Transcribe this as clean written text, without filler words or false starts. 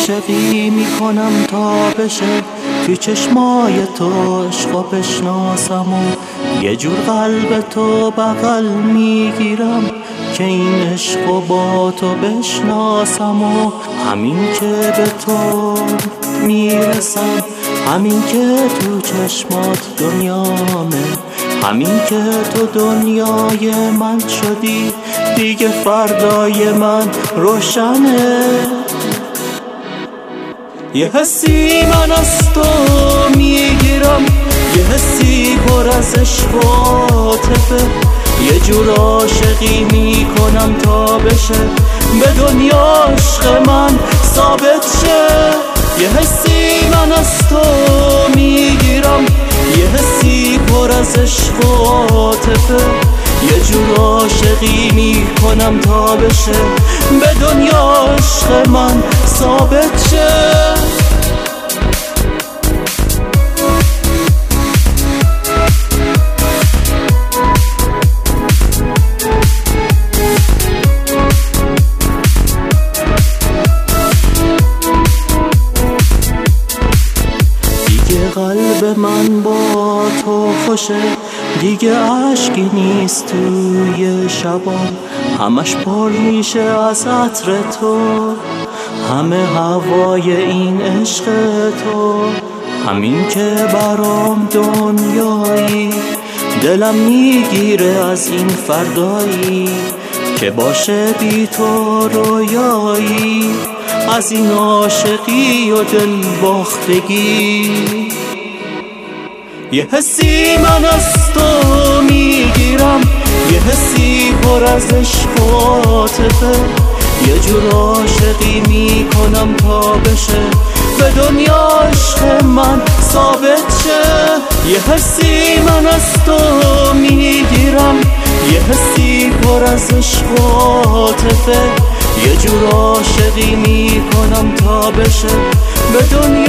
عاشقی میکنم تا بشه توی چشمای تو عشقا بشناسم و یه جور قلب تو بغل میگیرم که این عشقو با تو بشناسم و همین که به تو میرسم، همین که تو چشمات دنیامه، همین که تو دنیای من شدی دیگه فردای من روشنه. یه حسی من از تو میگیرم، یه حسی پر از عشق و عاطفه، یه جور عاشقی میکنم تا بشه به دنیا عشق من ثابت شه. یه حسی من از تو میگیرم، یه حسی پر از عشق و عاطفه، یه جور عاشقی میکنم تا بشه به دنیا عشق من ثابت شه. قلب من با تو خوشه، دیگه عشقی نیست توی شبام، همش پر میشه از عطر تو، همه هوای این عشق تو، همین که برام دنیایی، دلم میگیره از این فردایی که باشه بی تو رویایی، از این عاشقی و دل باختگی. یه حسی من از تو میگیرم، یه حسی پر از عشق و عاطفه، یه جور عاشقی میکنم تا بشه به دنیا عشق من ثابت شه. یه حسی من از تو میگیرم، یه حسی پر از عشق و عاطفه، یه جور عاشقی میکنم تا بشه به دنیا